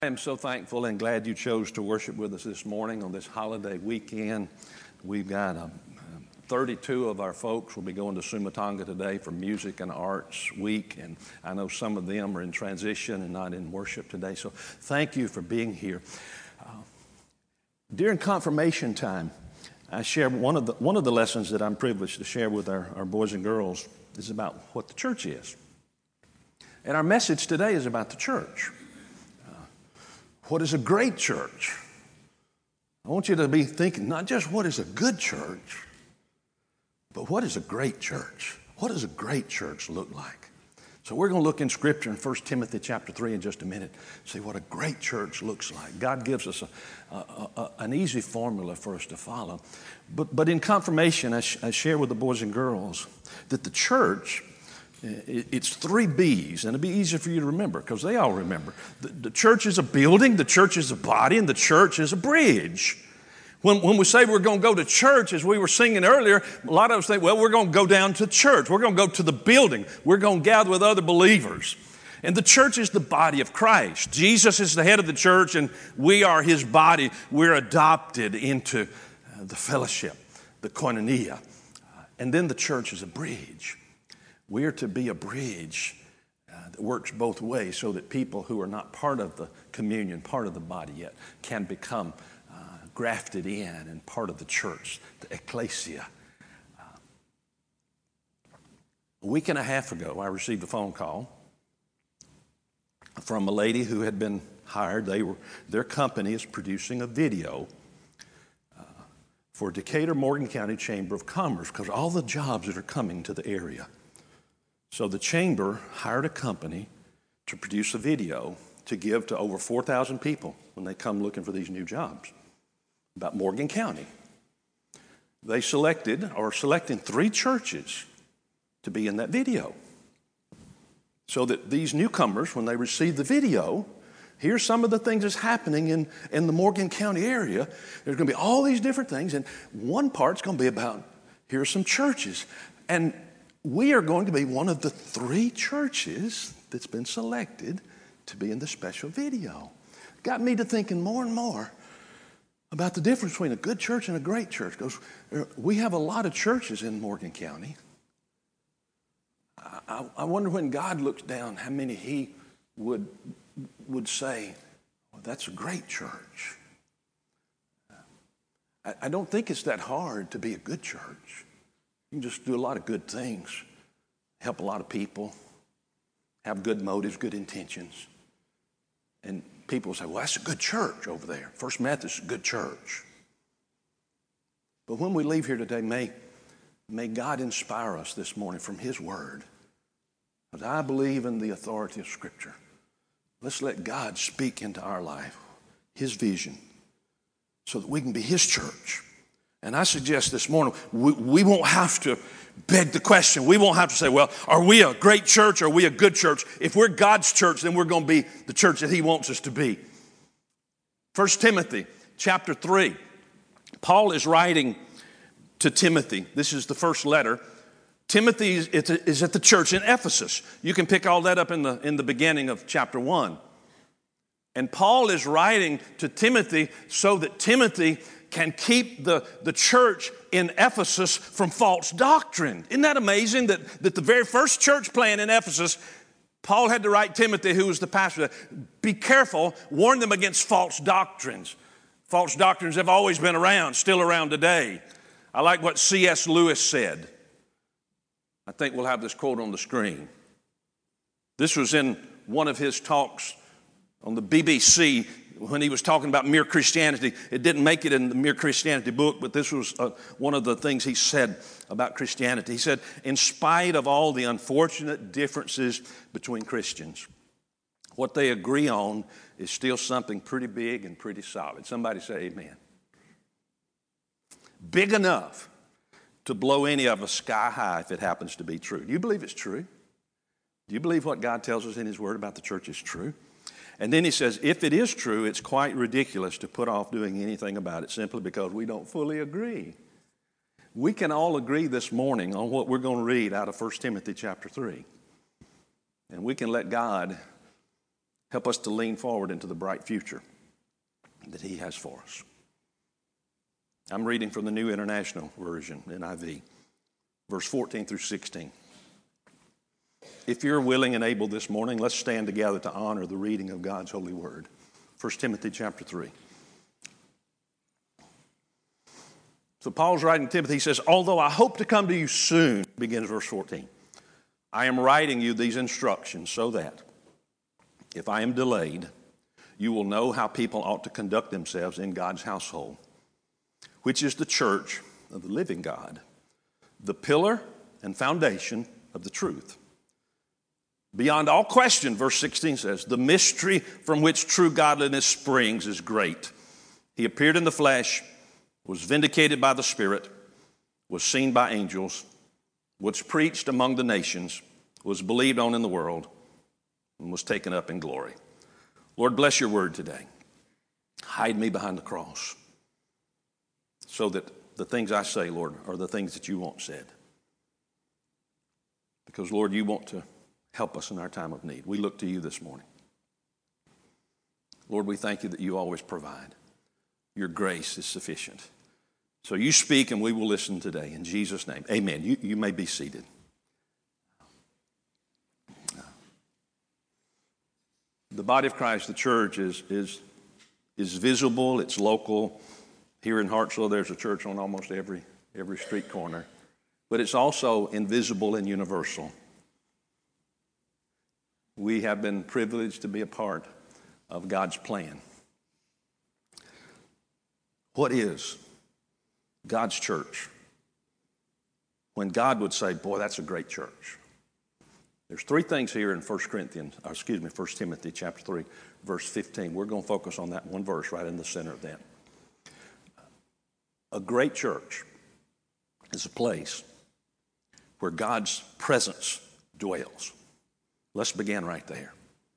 I am so thankful and glad you chose to worship with us this morning on this holiday weekend. We've got 32 of our folks will be going to Sumatanga today for Music and Arts Week, and I know some of them are in transition and not in worship today, so thank you for being here. During confirmation time, I shared one of the lessons that I'm privileged to share with our boys and girls is about what the church is. And our message today is about the church. What is a great church? I want you to be thinking not just what is a good church, but what is a great church? What does a great church look like? So we're going to look in Scripture in 1 Timothy chapter 3 in just a minute, see what a great church looks like. God gives us an easy formula for us to follow. But in confirmation, I share with the boys and girls that the church, it's 3 B's, and it'll be easier for you to remember because they all remember. The church is a building, the church is a body, and the church is a bridge. When we say we're going to go to church, as we were singing earlier, a lot of us think, well, we're going to go down to church. We're going to go to the building. We're going to gather with other believers. And the church is the body of Christ. Jesus is the head of the church, and we are his body. We're adopted into the fellowship, the koinonia. And then the church is a bridge. We are to be a bridge that works both ways so that people who are not part of the communion, part of the body yet, can become grafted in and part of the church, the ecclesia. A week and a half ago, I received a phone call from a lady who had been hired. Their company is producing a video for Decatur Morgan County Chamber of Commerce because all the jobs that are coming to the area. So the chamber hired a company to produce a video to give to over 4,000 people when they come looking for these new jobs about Morgan County. They are selecting 3 churches to be in that video so that these newcomers, when they receive the video, here's some of the things that's happening in the Morgan County area. There's going to be all these different things, and one part's going to be about, here's some churches. And we are going to be one of the 3 churches that's been selected to be in the special video. Got me to thinking more and more about the difference between a good church and a great church. Because we have a lot of churches in Morgan County. I wonder when God looks down how many he would say, well, that's a great church. I don't think it's that hard to be a good church. You can just do a lot of good things, help a lot of people, have good motives, good intentions. And people say, well, that's a good church over there. First Methodist is a good church. But when we leave here today, may God inspire us this morning from his word. Because I believe in the authority of Scripture. Let's let God speak into our life, his vision, so that we can be his church. And I suggest this morning, we won't have to beg the question. We won't have to say, well, are we a great church or are we a good church? If we're God's church, then we're going to be the church that he wants us to be. 1 Timothy chapter 3. Paul is writing to Timothy. This is the first letter. Timothy is at the church in Ephesus. You can pick all that up in the beginning of chapter 1. And Paul is writing to Timothy so that Timothy can keep the church in Ephesus from false doctrine. Isn't that amazing that the very first church plant in Ephesus, Paul had to write Timothy, who was the pastor, be careful, warn them against false doctrines. False doctrines have always been around, still around today. I like what C.S. Lewis said. I think we'll have this quote on the screen. This was in one of his talks on the BBC when he was talking about mere Christianity. It didn't make it in the Mere Christianity book, but this was one of the things he said about Christianity. He said, in spite of all the unfortunate differences between Christians, what they agree on is still something pretty big and pretty solid. Somebody say amen. Big enough to blow any of us sky high if it happens to be true. Do you believe it's true? Do you believe what God tells us in his word about the church is true? And then he says, if it is true, it's quite ridiculous to put off doing anything about it simply because we don't fully agree. We can all agree this morning on what we're going to read out of 1 Timothy chapter 3. And we can let God Help us to lean forward into the bright future that he has for us. I'm reading from the New International Version, NIV, verse 14 through 16. If you're willing and able this morning, let's stand together to honor the reading of God's holy word. 1 Timothy chapter 3. So Paul's writing to Timothy. He says, although I hope to come to you soon, begins verse 14, I am writing you these instructions so that if I am delayed, you will know how people ought to conduct themselves in God's household, which is the church of the living God, the pillar and foundation of the truth. Beyond all question, verse 16 says, the mystery from which true godliness springs is great. He appeared in the flesh, was vindicated by the Spirit, was seen by angels, was preached among the nations, was believed on in the world, and was taken up in glory. Lord, bless your word today. Hide me behind the cross so that the things I say, Lord, are the things that you want said. Because, Lord, you want to help us in our time of need. We look to you this morning. Lord, we thank you that you always provide. Your grace is sufficient. So you speak and we will listen today. In Jesus' name, amen. You may be seated. The body of Christ, the church, is visible. It's local. Here in Hartsville, there's a church on almost every street corner. But it's also invisible and universal. We have been privileged to be a part of God's plan. What is God's church? When God would say, boy, that's a great church. There's three things here in 1 Timothy chapter 3, verse 15. We're going to focus on that one verse right in the center of that. A great church is a place where God's presence dwells. Let's begin right there.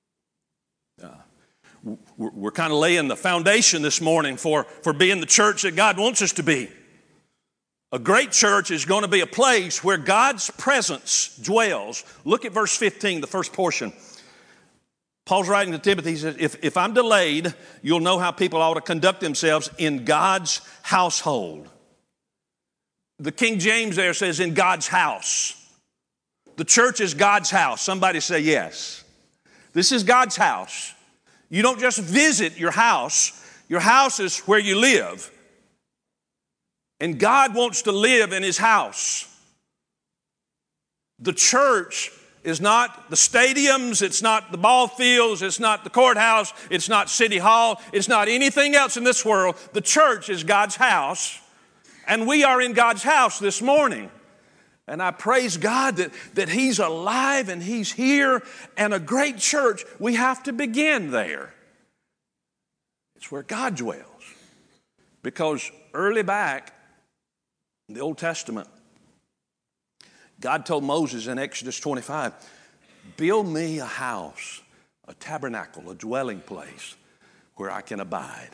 We're kind of laying the foundation this morning for being the church that God wants us to be. A great church is going to be a place where God's presence dwells. Look at verse 15, the first portion. Paul's writing to Timothy. He says, if I'm delayed, you'll know how people ought to conduct themselves in God's household. The King James there says in God's house. The church is God's house. Somebody say yes. This is God's house. You don't just visit your house. Your house is where you live. And God wants to live in his house. The church is not the stadiums, it's not the ball fields, it's not the courthouse, it's not City Hall, it's not anything else in this world. The church is God's house, and we are in God's house this morning. And I praise God that he's alive and he's here, and a great church, we have to begin there. It's where God dwells. Because early back in the Old Testament, God told Moses in Exodus 25, build me a house, a tabernacle, a dwelling place where I can abide.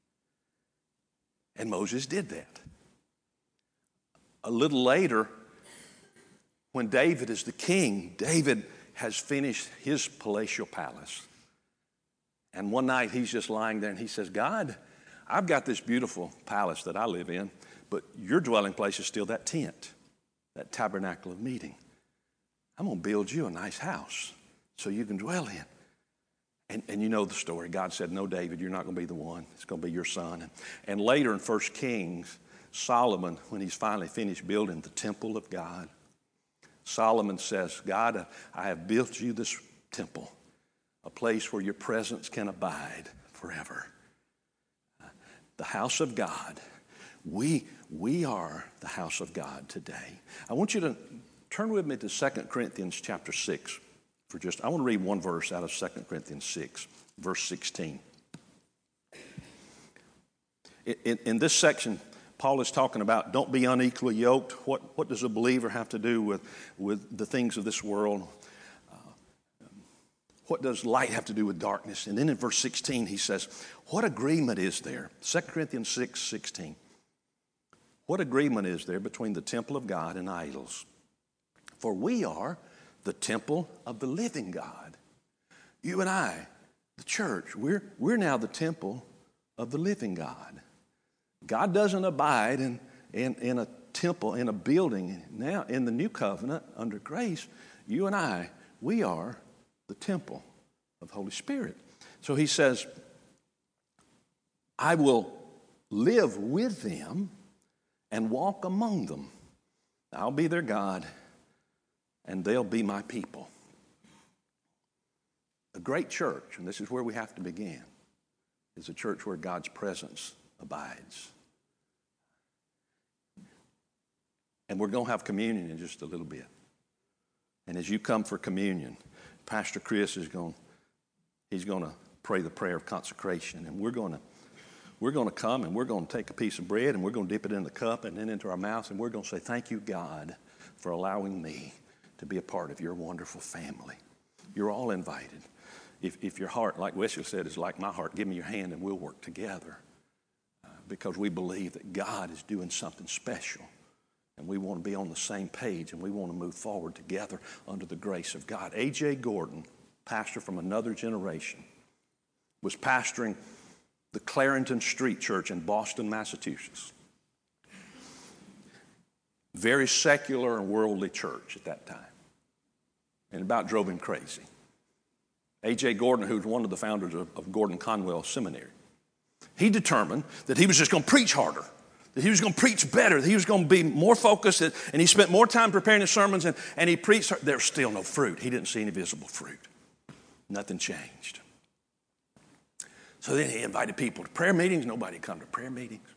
And Moses did that. A little later, when David is the king, David has finished his palatial palace. And one night he's just lying there and he says, God, I've got this beautiful palace that I live in, but your dwelling place is still that tent, that tabernacle of meeting. I'm going to build you a nice house so you can dwell in. And you know the story. God said, no, David, you're not going to be the one. It's going to be your son. And later in 1 Kings, Solomon, when he's finally finished building the temple of God, Solomon says, God, I have built you this temple, a place where your presence can abide forever. The house of God. We are the house of God today. I want you to turn with me to 2 Corinthians chapter 6. I want to read one verse out of 2 Corinthians 6, verse 16. In this section, Paul is talking about don't be unequally yoked. What does a believer have to do with the things of this world? What does light have to do with darkness? And then in verse 16 he says, what agreement is there? 2 Corinthians 6:16. What agreement is there between the temple of God and idols? For we are the temple of the living God. You and I the church. We're now the temple of the living God. God doesn't abide in a temple, in a building. Now, in the new covenant, under grace, you and I, we are the temple of the Holy Spirit. So he says, I will live with them and walk among them. I'll be their God, and they'll be my people. A great church, and this is where we have to begin, is a church where God's presence abides. And we're going to have communion in just a little bit. And as you come for communion, Pastor Chris is going to pray the prayer of consecration, and we're going to come and we're going to take a piece of bread and we're going to dip it in the cup and then into our mouth, and we're going to say, thank you, God, for allowing me to be a part of your wonderful family. You're all invited. If your heart, like Wesley said, is like my heart, give me your hand and we'll work together because we believe that God is doing something special. And we want to be on the same page, and we want to move forward together under the grace of God. A.J. Gordon, pastor from another generation, was pastoring the Clarendon Street Church in Boston, Massachusetts. Very secular and worldly church at that time. And about drove him crazy. A.J. Gordon, who's one of the founders of Gordon Conwell Seminary, he determined that he was just going to preach harder. That he was going to preach better, that he was going to be more focused, and he spent more time preparing his sermons, and he preached. There was still no fruit. He didn't see any visible fruit. Nothing changed. So then he invited people to prayer meetings. Nobody come to prayer meetings.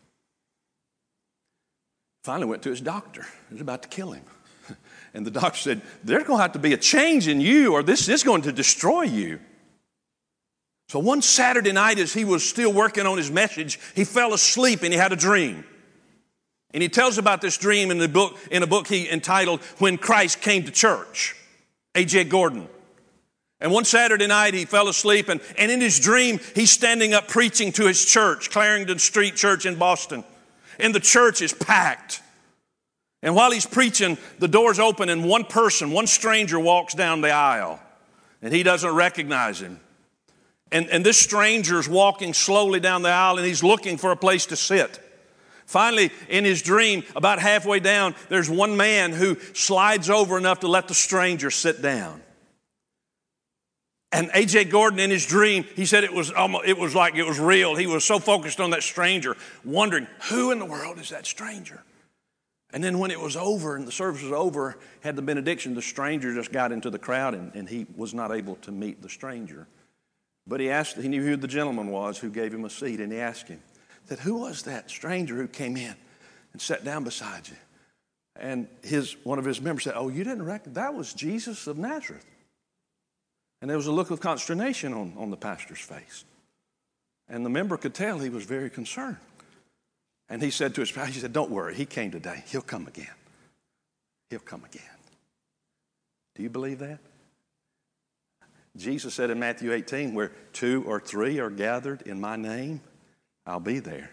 Finally went to his doctor. He was about to kill him. And the doctor said, there's going to have to be a change in you, or this is going to destroy you. So one Saturday night, as he was still working on his message, he fell asleep and he had a dream. And he tells about this dream in a book he entitled When Christ Came to Church, A.J. Gordon. And one Saturday night he fell asleep, and in his dream he's standing up preaching to his church, Clarendon Street Church in Boston. And the church is packed. And while he's preaching, the doors open and one stranger walks down the aisle. And he doesn't recognize him. And this stranger's walking slowly down the aisle, and he's looking for a place to sit. Finally, in his dream, about halfway down, there's one man who slides over enough to let the stranger sit down. And A.J. Gordon, in his dream, he said it was like it was real. He was so focused on that stranger, wondering, who in the world is that stranger? And then when it was over and the service was over, had the benediction, the stranger just got into the crowd, and he was not able to meet the stranger. But he knew who the gentleman was who gave him a seat, and he asked him, said, who was that stranger who came in and sat down beside you? And one of his members said, oh, you didn't reckon? That was Jesus of Nazareth. And there was a look of consternation on the pastor's face. And the member could tell he was very concerned. And he said to his pastor, he said, don't worry, he came today. He'll come again. He'll come again. Do you believe that? Jesus said in Matthew 18, where 2 or 3 are gathered in my name, I'll be there.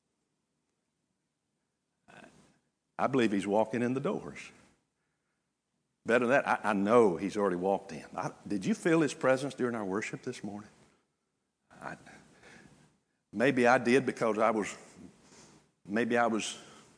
I believe he's walking in the doors. Better than that, I know he's already walked in. Did you feel his presence during our worship this morning? Maybe I did because I was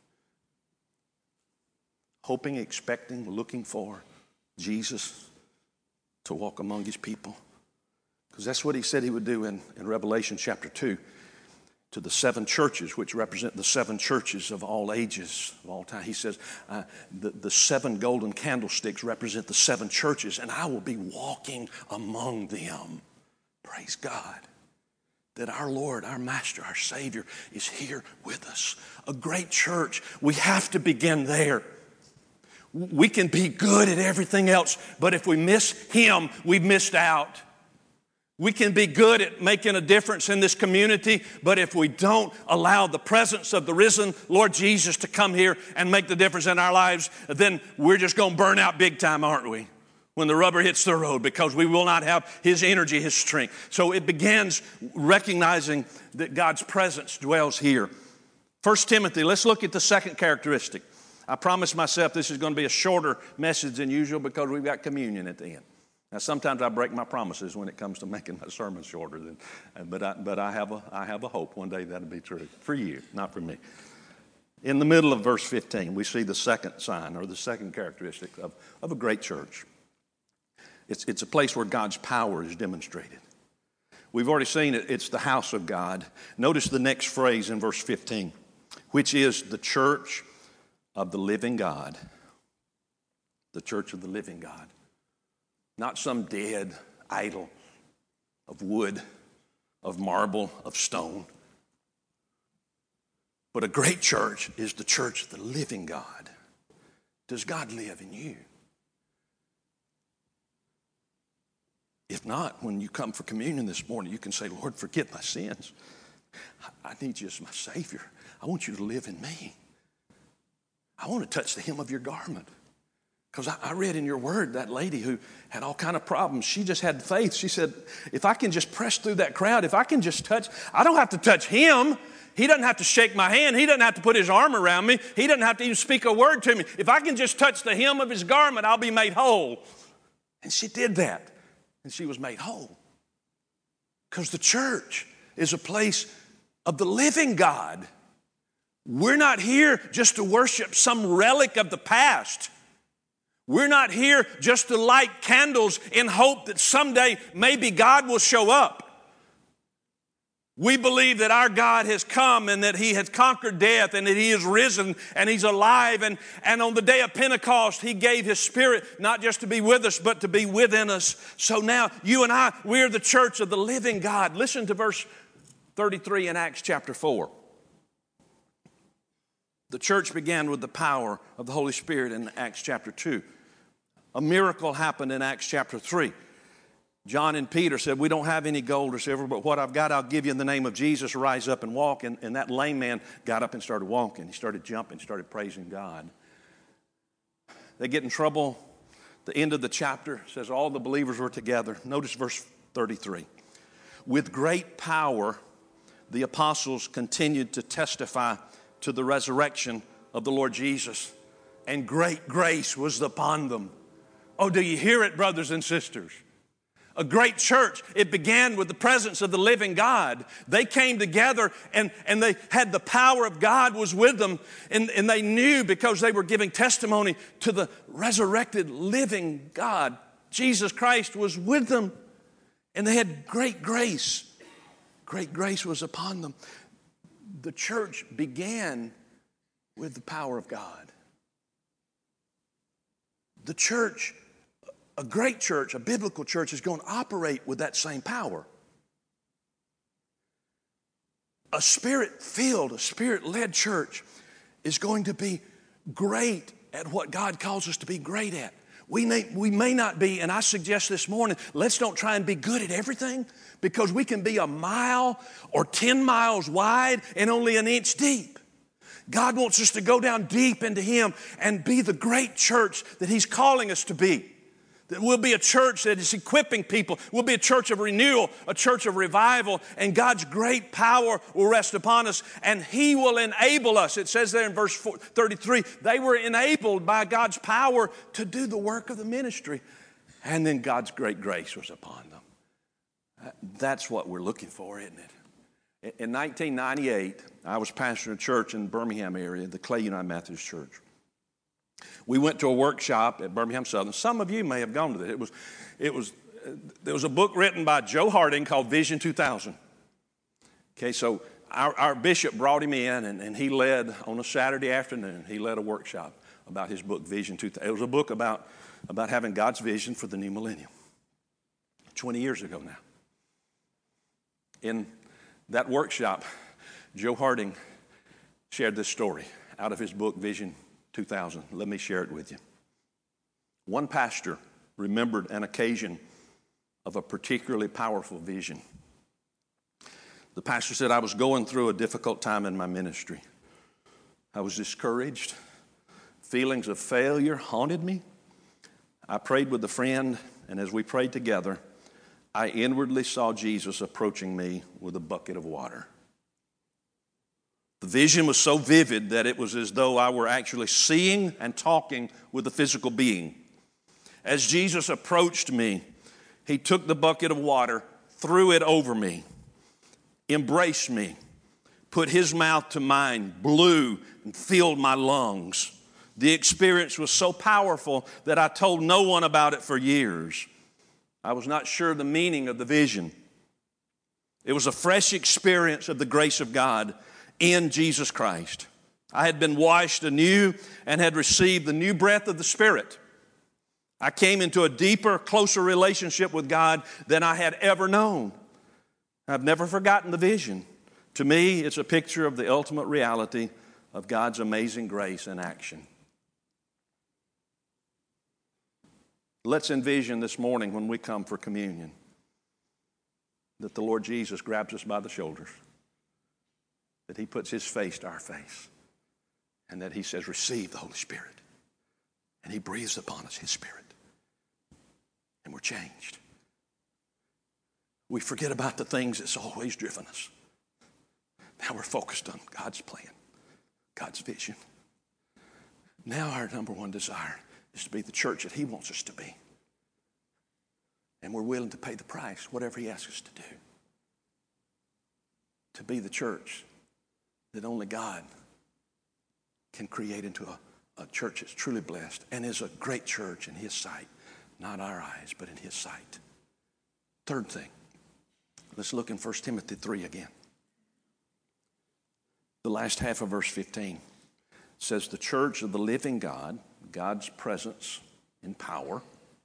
hoping, expecting, looking for Jesus to walk among his people. Because that's what he said he would do in Revelation chapter 2 to the 7 churches, which represent the 7 churches of all ages, of all time. He says, the 7 golden candlesticks represent the 7 churches, and I will be walking among them. Praise God. That our Lord, our Master, our Savior is here with us. A great church. We have to begin there. We can be good at everything else, but if we miss Him, we've missed out. We can be good at making a difference in this community, but if we don't allow the presence of the risen Lord Jesus to come here and make the difference in our lives, then we're just going to burn out big time, aren't we? When the rubber hits the road, because we will not have His energy, His strength. So it begins recognizing that God's presence dwells here. 1 Timothy, let's look at the second characteristic. I promised myself this is going to be a shorter message than usual because we've got communion at the end. Now, sometimes I break my promises when it comes to making my sermons shorter, but I have a hope one day that'll be true for you, not for me. In the middle of verse 15, we see the second sign or the second characteristic of a great church. It's a place where God's power is demonstrated. We've already seen it. It's the house of God. Notice the next phrase in verse 15, which is the church of the living God. The church of the living God. Not some dead idol of wood, of marble, of stone. But a great church is the church of the living God. Does God live in you? If not, when you come for communion this morning, you can say, Lord, forgive my sins. I need you as my Savior. I want you to live in me. I want to touch the hem of your garment. Because I read in your word that lady who had all kind of problems. She just had faith. She said, if I can just press through that crowd, if I can just touch, I don't have to touch him. He doesn't have to shake my hand. He doesn't have to put his arm around me. He doesn't have to even speak a word to me. If I can just touch the hem of his garment, I'll be made whole. And she did that. And she was made whole. Because the church is a place of the living God. We're not here just to worship some relic of the past. We're not here just to light candles in hope that someday maybe God will show up. We believe that our God has come and that He has conquered death and that He is risen and He's alive. And on the day of Pentecost, He gave His Spirit not just to be with us, but to be within us. So now you and I, we're the church of the living God. Listen to verse 33 in Acts chapter 4. The church began with the power of the Holy Spirit in Acts chapter 2. A miracle happened in Acts chapter 3. John and Peter said, we don't have any gold or silver, but what I've got, I'll give you in the name of Jesus. Rise up and walk. And that lame man got up and started walking. He started jumping, started praising God. They get in trouble. The end of the chapter says all the believers were together. Notice verse 33. With great power, the apostles continued to testify to the resurrection of the Lord Jesus, and great grace was upon them. Oh, do you hear it, brothers and sisters? A great church. It began with the presence of the living God. They came together and they had the power of God was with them. And they knew because they were giving testimony to the resurrected living God. Jesus Christ was with them. And they had great grace. Great grace was upon them. The church began with the power of God. The church, a great church, a biblical church, is going to operate with that same power. A Spirit-filled, a Spirit-led church is going to be great at what God calls us to be great at. We may not be, and I suggest this morning, let's don't try and be good at everything, because we can be a mile or 10 miles wide and only an inch deep. God wants us to go down deep into Him and be the great church that He's calling us to be. That we'll be a church that is equipping people. We'll be a church of renewal, a church of revival, and God's great power will rest upon us, and He will enable us. It says there in verse 33, they were enabled by God's power to do the work of the ministry, and then God's great grace was upon them. That's what we're looking for, isn't it? In 1998, I was pastoring a church in the Birmingham area, the Clay United Methodist Church. We went to a workshop at Birmingham Southern. Some of you may have gone to that. There was a book written by Joe Harding called Vision 2000. Okay, so our bishop brought him in, and he led, on a Saturday afternoon, he led a workshop about his book, Vision 2000. It was a book about having God's vision for the new millennium. 20 years ago now. In that workshop, Joe Harding shared this story out of his book, Vision 2000. Let me share it with you. One pastor remembered an occasion of a particularly powerful vision. The pastor said, I was going through a difficult time in my ministry. I was discouraged. Feelings of failure haunted me. I prayed with a friend, and as we prayed together, I inwardly saw Jesus approaching me with a bucket of water. The vision was so vivid that it was as though I were actually seeing and talking with a physical being. As Jesus approached me, He took the bucket of water, threw it over me, embraced me, put his mouth to mine, blew and filled my lungs. The experience was so powerful that I told no one about it for years. I was not sure the meaning of the vision. It was a fresh experience of the grace of God in Jesus Christ. I had been washed anew and had received the new breath of the Spirit. I came into a deeper, closer relationship with God than I had ever known. I've never forgotten the vision. To me, it's a picture of the ultimate reality of God's amazing grace in action. Let's envision this morning when we come for communion that the Lord Jesus grabs us by the shoulders, that he puts his face to our face, and that he says, receive the Holy Spirit. And he breathes upon us his Spirit. And we're changed. We forget about the things that's always driven us. Now we're focused on God's plan, God's vision. Now our number one desire is to be the church that he wants us to be. And we're willing to pay the price, whatever he asks us to do. To be the church that only God can create into a church that's truly blessed and is a great church in his sight. Not our eyes, but in his sight. Third thing, let's look in 1 Timothy 3 again. The last half of verse 15 says, the church of the living God, God's presence in power,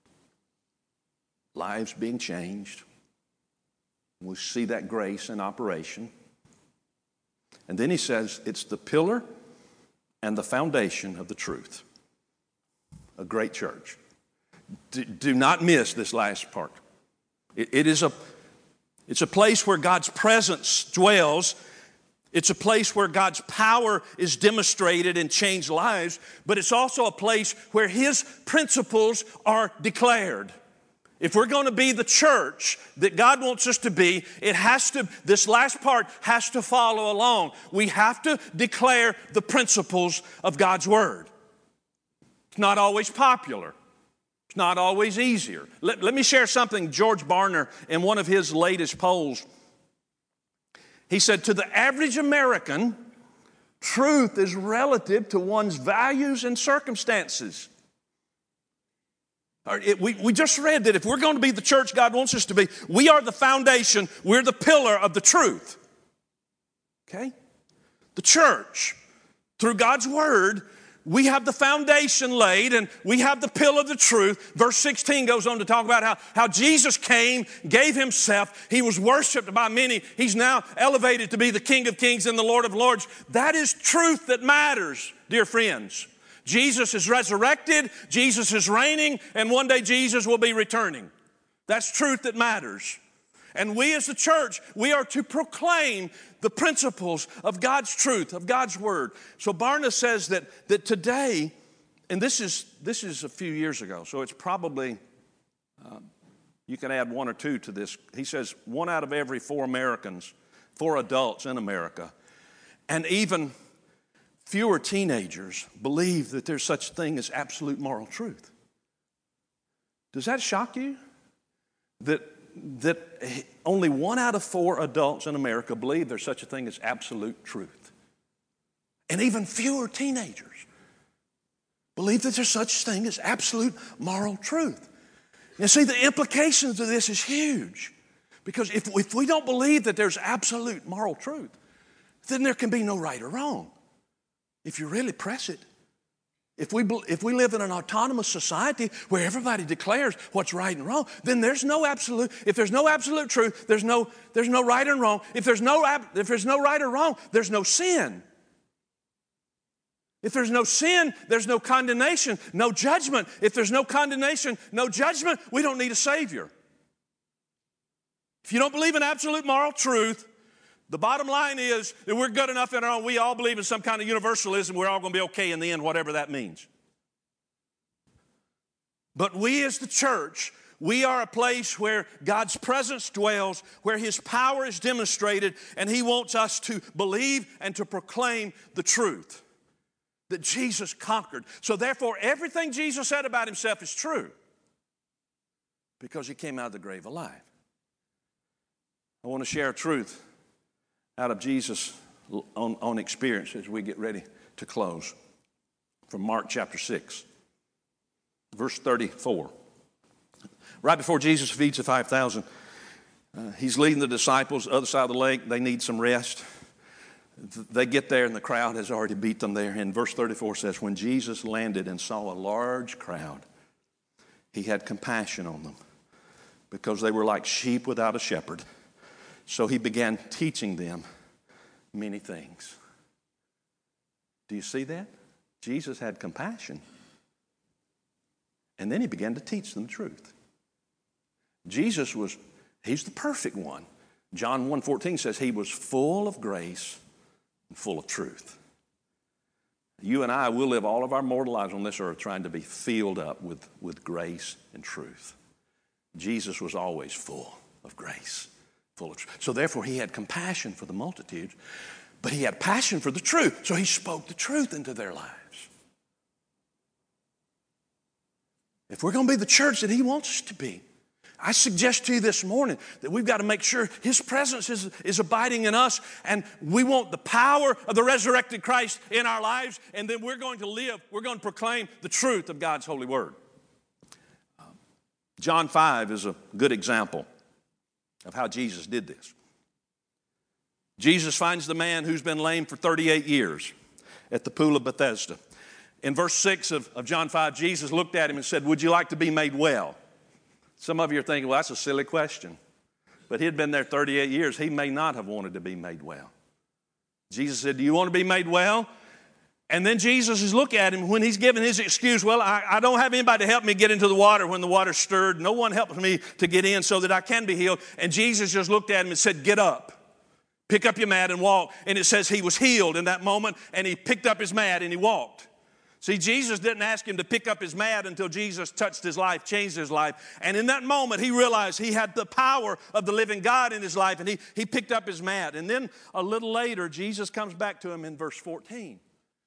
lives being changed. We see that grace in operation. And then he says, it's the pillar and the foundation of the truth. A great church. Do not miss this last part. It's a place where God's presence dwells. It's a place where God's power is demonstrated and changed lives, but it's also a place where his principles are declared. If we're going to be the church that God wants us to be, this last part has to follow along. We have to declare the principles of God's Word. It's not always popular. It's not always easier. Let me share something George Barner, in one of his latest polls, he said, to the average American, truth is relative to one's values and circumstances. We just read that if we're going to be the church God wants us to be, we are the foundation, we're the pillar of the truth. Okay? The church, through God's Word, we have the foundation laid and we have the pillar of the truth. Verse 16 goes on to talk about how Jesus came, gave himself. He was worshiped by many. He's now elevated to be the King of Kings and the Lord of Lords. That is truth that matters, dear friends. Jesus is resurrected, Jesus is reigning, and one day Jesus will be returning. That's truth that matters. And we as the church, we are to proclaim the principles of God's truth, of God's Word. So Barna says that today, and this is a few years ago, so it's probably, you can add one or two to this. He says 1 out of every 4 Americans, 4 adults in America, and even fewer teenagers believe that there's such a thing as absolute moral truth. Does that shock you? That only 1 out of 4 adults in America believe there's such a thing as absolute truth. And even fewer teenagers believe that there's such a thing as absolute moral truth. You see, the implications of this is huge. Because if we don't believe that there's absolute moral truth, then there can be no right or wrong. If you really press it. If we live in an autonomous society where everybody declares what's right and wrong, then there's no absolute. If there's no absolute truth, there's no right and wrong. If there's no right or wrong, there's no sin. If there's no sin, there's no condemnation, no judgment. If there's no condemnation, no judgment, we don't need a Savior. If you don't believe in absolute moral truth, the bottom line is that we're good enough in our own. We all believe in some kind of universalism. We're all going to be okay in the end, whatever that means. But we as the church, we are a place where God's presence dwells, where his power is demonstrated, and he wants us to believe and to proclaim the truth that Jesus conquered. So therefore, everything Jesus said about himself is true. because he came out of the grave alive. I want to share a truth out of Jesus' own experience as we get ready to close. From Mark chapter 6, verse 34. Right before Jesus feeds the 5,000, he's leading the disciples other side of the lake. They need some rest. They get there and the crowd has already beat them there. And verse 34 says, when Jesus landed and saw a large crowd, he had compassion on them because they were like sheep without a shepherd. So he began teaching them many things. Do you see that? Jesus had compassion. And then he began to teach them the truth. Jesus he's the perfect one. John 1:14 says he was full of grace and full of truth. You and I will live all of our mortal lives on this earth trying to be filled up with grace and truth. Jesus was always full of grace, full of truth. So therefore he had compassion for the multitudes, but he had passion for the truth. So he spoke the truth into their lives. If we're going to be the church that he wants us to be, I suggest to you this morning that we've got to make sure his presence is abiding in us, and we want the power of the resurrected Christ in our lives, and then we're going to proclaim the truth of God's holy word. John 5 is a good example of how Jesus did this. Jesus finds the man who's been lame for 38 years at the pool of Bethesda. In verse 6 of John 5, Jesus looked at him and said, would you like to be made well? Some of you are thinking, well, that's a silly question. But he had been there 38 years. He may not have wanted to be made well. Jesus said, do you want to be made well? And then Jesus is looking at him when he's giving his excuse, well, I don't have anybody to help me get into the water when the water's stirred. No one helps me to get in so that I can be healed. And Jesus just looked at him and said, get up. Pick up your mat and walk. And it says he was healed in that moment, and he picked up his mat and he walked. See, Jesus didn't ask him to pick up his mat until Jesus touched his life, changed his life. And in that moment, he realized he had the power of the living God in his life, and he picked up his mat. And then a little later, Jesus comes back to him in verse 14.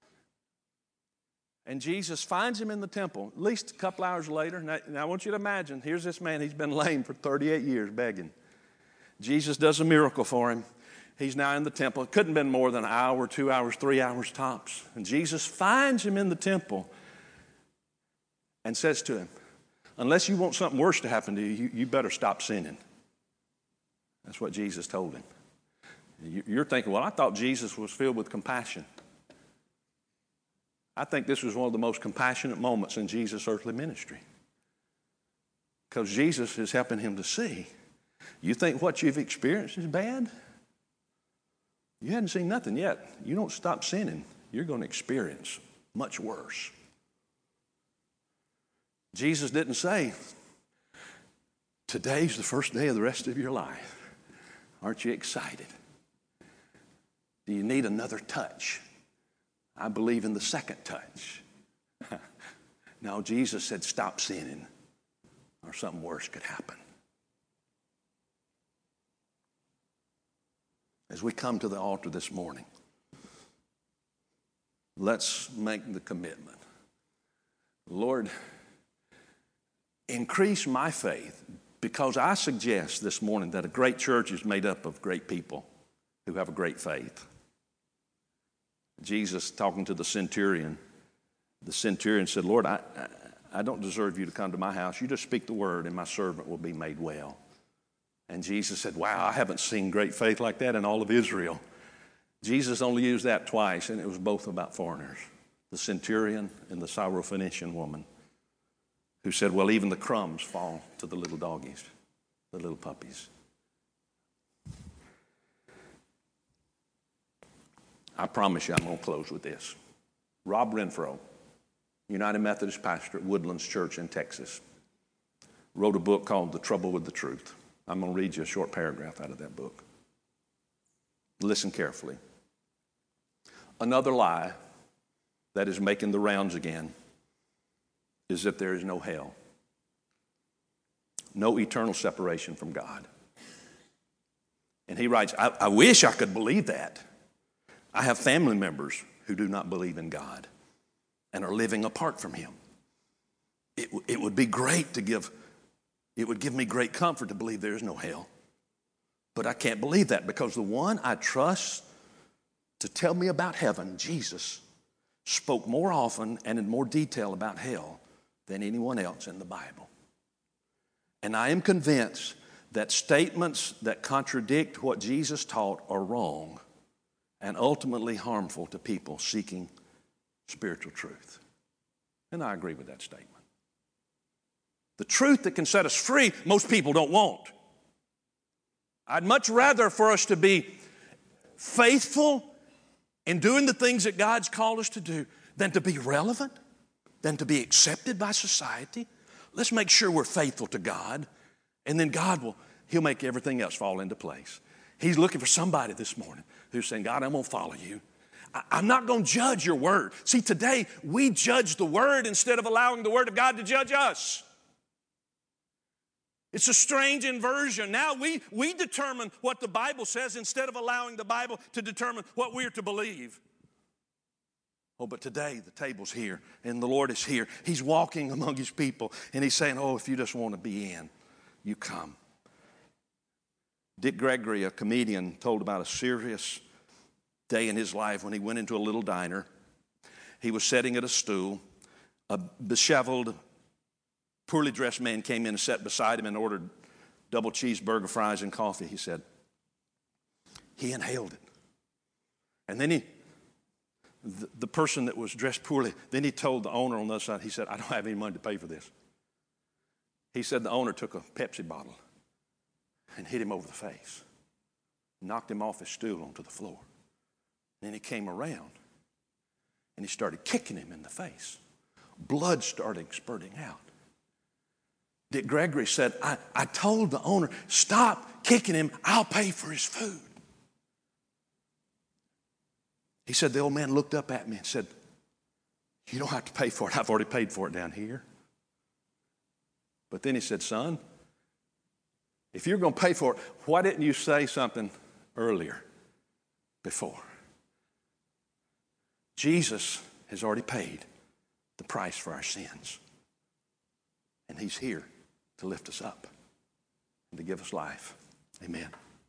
And Jesus finds him in the temple, at least a couple hours later. Now I want you to imagine, here's this man, he's been lame for 38 years begging. Jesus does a miracle for him. He's now in the temple. It couldn't have been more than an hour, 2 hours, 3 hours tops. And Jesus finds him in the temple and says to him, unless you want something worse to happen to you, you better stop sinning. That's what Jesus told him. You're thinking, well, I thought Jesus was filled with compassion. I think this was one of the most compassionate moments in Jesus' earthly ministry, because Jesus is helping him to see. You think what you've experienced is bad? You hadn't seen nothing yet. You don't stop sinning, you're going to experience much worse. Jesus didn't say, today's the first day of the rest of your life. Aren't you excited? Do you need another touch? I believe in the second touch. No, Jesus said, stop sinning, or something worse could happen. As we come to the altar this morning, let's make the commitment. Lord, increase my faith, because I suggest this morning that a great church is made up of great people who have a great faith. Jesus, talking to the centurion said, Lord, I don't deserve you to come to my house. You just speak the word and my servant will be made well. And Jesus said, wow, I haven't seen great faith like that in all of Israel. Jesus only used that twice, and it was both about foreigners, the centurion and the Syrophoenician woman, who said, well, even the crumbs fall to the little doggies, the little puppies. I promise you I'm going to close with this. Rob Renfro, United Methodist pastor at Woodlands Church in Texas, wrote a book called The Trouble with the Truth. I'm going to read you a short paragraph out of that book. Listen carefully. Another lie that is making the rounds again is that there is no hell, no eternal separation from God. And he writes, I wish I could believe that. I have family members who do not believe in God and are living apart from him. It would be great to give It would give me great comfort to believe there is no hell. But I can't believe that because the one I trust to tell me about heaven, Jesus, spoke more often and in more detail about hell than anyone else in the Bible. And I am convinced that statements that contradict what Jesus taught are wrong and ultimately harmful to people seeking spiritual truth. And I agree with that statement. The truth that can set us free, most people don't want. I'd much rather for us to be faithful in doing the things that God's called us to do than to be relevant, than to be accepted by society. Let's make sure we're faithful to God, and then He'll make everything else fall into place. He's looking for somebody this morning who's saying, God, I'm going to follow you. I'm not going to judge your word. See, today we judge the word instead of allowing the word of God to judge us. It's a strange inversion. Now we determine what the Bible says instead of allowing the Bible to determine what we're to believe. Oh, but today the table's here and the Lord is here. He's walking among His people and He's saying, oh, if you just want to be in, you come. Dick Gregory, a comedian, told about a serious day in his life when he went into a little diner. He was sitting at a stool. A disheveled, poorly dressed man came in and sat beside him and ordered double cheeseburger, fries, and coffee. He said, he inhaled it. And then the person that was dressed poorly, then he told the owner on the other side, he said, I don't have any money to pay for this. He said the owner took a Pepsi bottle and hit him over the face, knocked him off his stool onto the floor. Then he came around and he started kicking him in the face. Blood started spurting out. Dick Gregory said, I told the owner, stop kicking him, I'll pay for his food. He said, the old man looked up at me and said, you don't have to pay for it. I've already paid for it down here. But then he said, son, if you're going to pay for it, why didn't you say something earlier, before? Jesus has already paid the price for our sins. And He's here to lift us up and to give us life. Amen.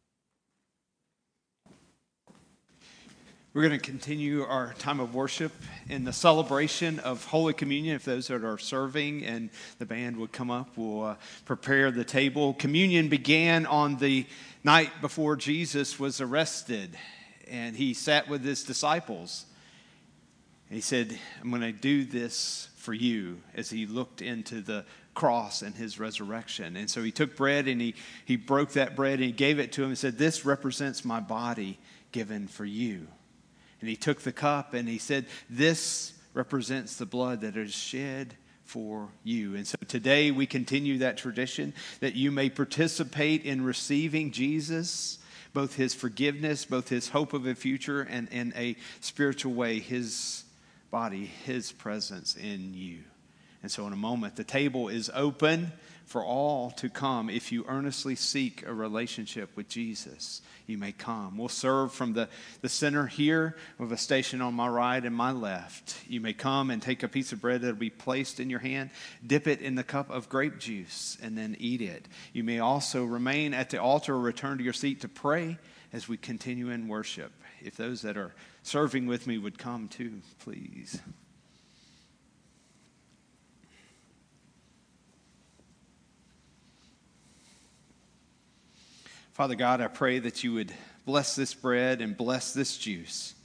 We're going to continue our time of worship in the celebration of Holy Communion. If those that are serving and the band would come up, we'll prepare the table. Communion began on the night before Jesus was arrested, and He sat with His disciples. And He said, I'm going to do this for you, as He looked into the cross and His resurrection. And so He took bread and he broke that bread and He gave it to him and said, this represents my body given for you. And He took the cup and He said, this represents the blood that is shed for you. And so today we continue that tradition that you may participate in receiving Jesus, both His forgiveness, both His hope of a future, and in a spiritual way, His body, His presence in you. And so in a moment, the table is open for all to come. If you earnestly seek a relationship with Jesus, you may come. We'll serve from the center here with a station on my right and my left. You may come and take a piece of bread that will be placed in your hand, dip it in the cup of grape juice, and then eat it. You may also remain at the altar or return to your seat to pray as we continue in worship. If those that are serving with me would come too, please. Father God, I pray that you would bless this bread and bless this juice.